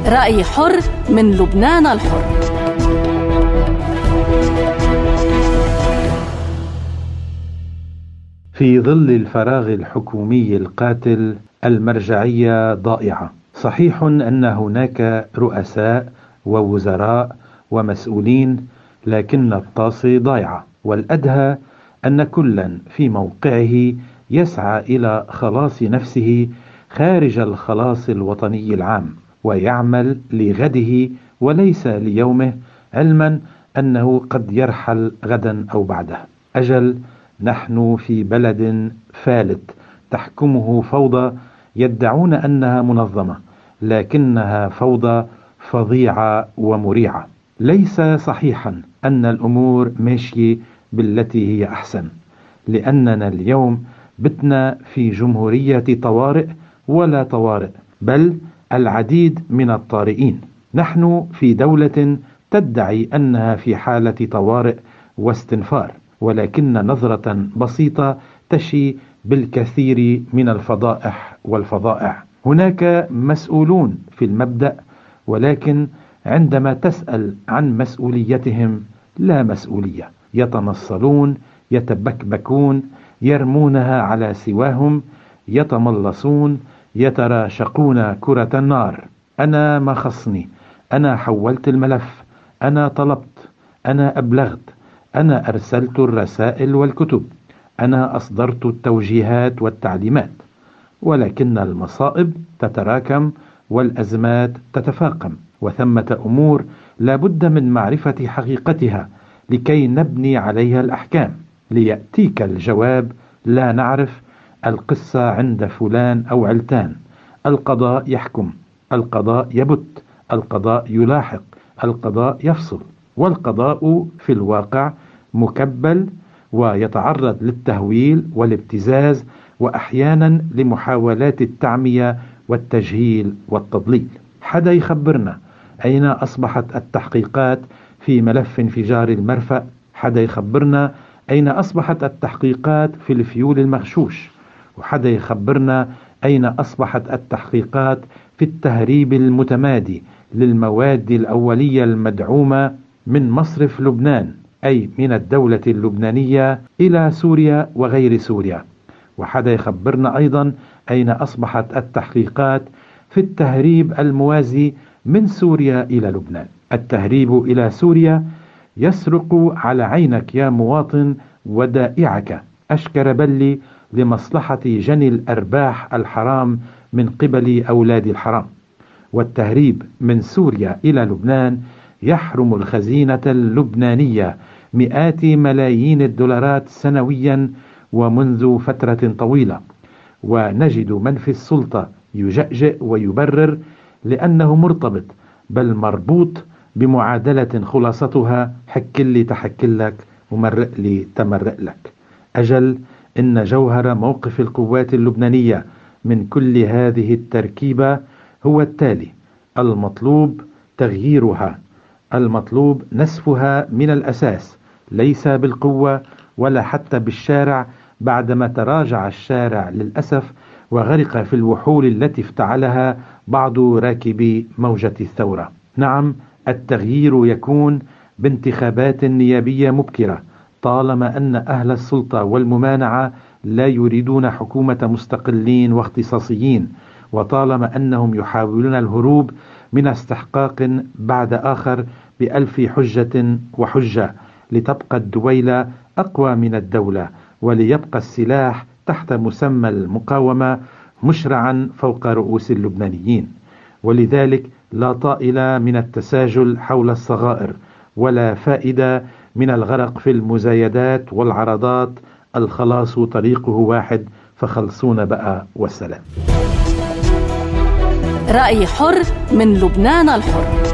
رأي حر من لبنان الحر. في ظل الفراغ الحكومي القاتل المرجعية ضائعة. صحيح أن هناك رؤساء ووزراء ومسؤولين، لكن الطاسة ضائعة، والأدهى أن كلا في موقعه يسعى إلى خلاص نفسه خارج الخلاص الوطني العام، ويعمل لغده وليس ليومه، علما أنه قد يرحل غدا أو بعده. أجل، نحن في بلد فالت تحكمه فوضى يدعون أنها منظمة، لكنها فوضى فظيعة ومريعة. ليس صحيحا أن الأمور ماشية بالتي هي أحسن، لأننا اليوم بتنا في جمهورية طوارئ ولا طوارئ، بل العديد من الطارئين. نحن في دولة تدعي أنها في حالة طوارئ واستنفار، ولكن نظرة بسيطة تشي بالكثير من الفضائح والفظائع. هناك مسؤولون في المبدأ، ولكن عندما تسأل عن مسؤوليتهم لا مسؤولية. يتنصلون، يتبكبكون، يرمونها على سواهم، يتملصون، يتراشقون كرة النار. أنا ما خصني، أنا حولت الملف، أنا طلبت، أنا أبلغت، أنا أرسلت الرسائل والكتب، أنا أصدرت التوجيهات والتعليمات. ولكن المصائب تتراكم والأزمات تتفاقم، وثمة أمور لا بد من معرفة حقيقتها لكي نبني عليها الأحكام. ليأتيك الجواب: لا نعرف، القصة عند فلان أو علتان. القضاء يحكم، القضاء يبت، القضاء يلاحق، القضاء يفصل. والقضاء في الواقع مكبل ويتعرض للتهويل والابتزاز، وأحيانا لمحاولات التعمية والتجهيل والتضليل. حدا يخبرنا أين أصبحت التحقيقات في ملف انفجار المرفأ؟ حدا يخبرنا أين أصبحت التحقيقات في الفيول المغشوش؟ وحدا يخبرنا أين أصبحت التحقيقات في التهريب المتمادي للمواد الأولية المدعومة من مصرف لبنان، أي من الدولة اللبنانية إلى سوريا وغير سوريا؟ وحدا يخبرنا أيضا أين أصبحت التحقيقات في التهريب الموازي من سوريا إلى لبنان؟ التهريب إلى سوريا يسرق على عينك يا مواطن ودائعك أشكر بلي لمصلحة جني الأرباح الحرام من قبل أولاد الحرام. والتهريب من سوريا إلى لبنان يحرم الخزينة اللبنانية مئات ملايين الدولارات سنويا ومنذ فترة طويلة. ونجد من في السلطة يجأجئ ويبرر لأنه مرتبط، بل مربوط بمعادلة خلاصتها حكلي تحكلك ومرق لي تمرق لك. أجل، إن جوهر موقف القوات اللبنانية من كل هذه التركيبة هو التالي: المطلوب تغييرها، المطلوب نسفها من الأساس، ليس بالقوة ولا حتى بالشارع، بعدما تراجع الشارع للأسف وغرق في الوحول التي افتعلها بعض راكبي موجة الثورة. نعم، التغيير يكون بانتخابات نيابية مبكرة، طالما أن أهل السلطة والممانعة لا يريدون حكومة مستقلين واختصاصيين، وطالما أنهم يحاولون الهروب من استحقاق بعد آخر بألف حجة وحجة، لتبقى الدويلة أقوى من الدولة، وليبقى السلاح تحت مسمى المقاومة مشرعا فوق رؤوس اللبنانيين. ولذلك لا طائل من التساجل حول الصغائر، ولا فائدة من الغرق في المزايدات والعرضات. الخلاص طريقه واحد، فخلصونا بقى والسلام. رأي حر من لبنان الحر.